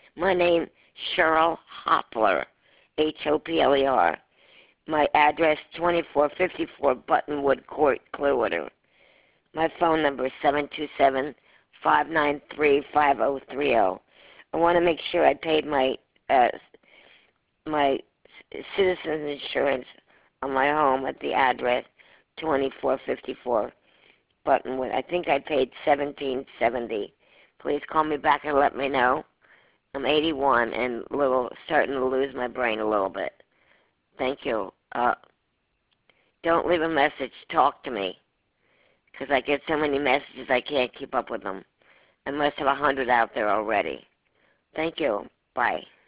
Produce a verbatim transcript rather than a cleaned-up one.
My name, Cheryl Hopler, H O P L E R. My address, twenty-four fifty-four Buttonwood Court, Clearwater. My phone number is seven two seven, five nine three, five zero three zero. I want to make sure I paid my uh, my citizen's insurance on my home at the address twenty-four fifty-four Buttonwood. I think I paid seventeen seventy. Please call me back and let me know. I'm eighty-one and little starting to lose my brain a little bit. Thank you. Uh, don't leave a message. Talk to me, because I get so many messages I can't keep up with them. I must have a hundred out there already. Thank you. Bye.